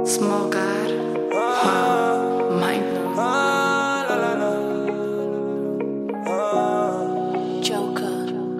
Small God, mind blown. Joker.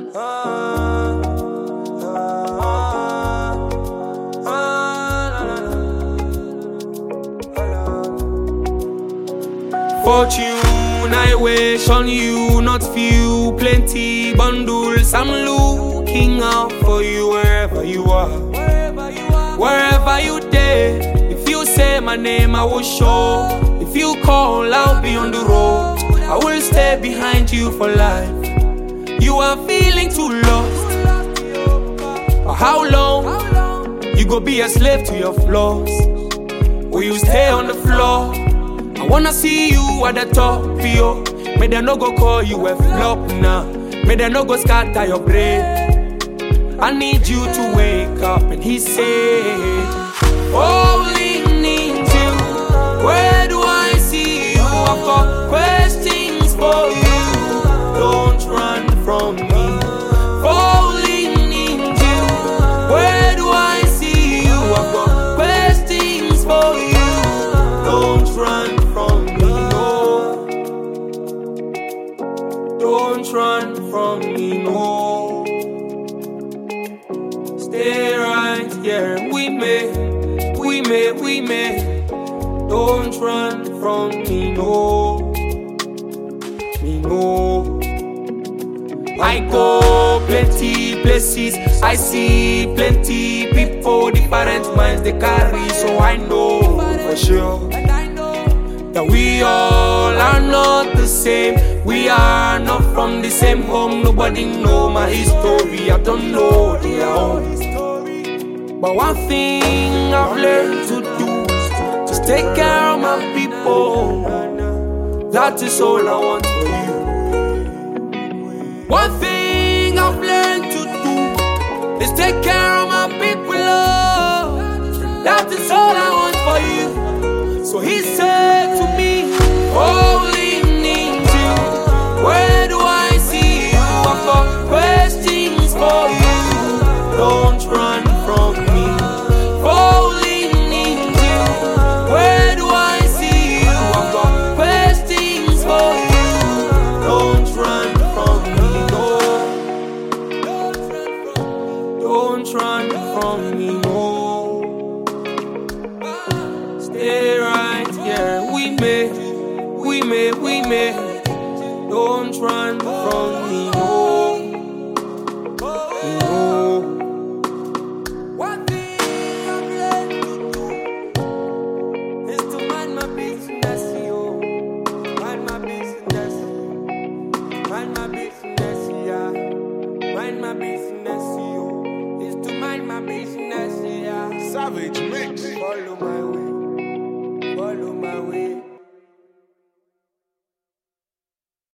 'Fortune, I wish on you, not few, plenty bundles. I'm looking out for you wherever you are. Wherever you dare, if you say my name, I will show. If you call, I'll be on the road. I will stay behind you for life. You are feeling too lost. For how long? You go be a slave to your flaws? Will you stay on the floor? I wanna see you at the top, yo. May they no go call you a flop now. May they no go scatter your brain. I need you to wake up. And he said, falling into you. Where do I see you? I've got questions for you. Don't run from me. Falling into you. Where do I see you? I've got questions for you. Don't run from me, no. Don't run from me, no. Stay right here with me. Don't run from me, no. I go plenty places, I see plenty people, different minds they carry, so I know for sure that we all are not the same. We are not from the same home. Nobody know my history, I don't know their own. But one thing I've learned to do, just take care of my people. That is all I want for you. One thing I've learned to do is take care of my people. Oh, that is all I want for you. So he said to me, falling into you. Where do I see you? I've got questions for you. Don't run from me. Falling into you. Where do I see you? I've got questions for you. Don't run from me, no. Don't run from me, no. Stay right here with me. Don't run from me, no. One thing I've learned to do is to mind my business, yo. Mind my business. Mind my business, yeah. Mind my business, yo. Is to mind my business, yeah. Savage mix. Follow my way.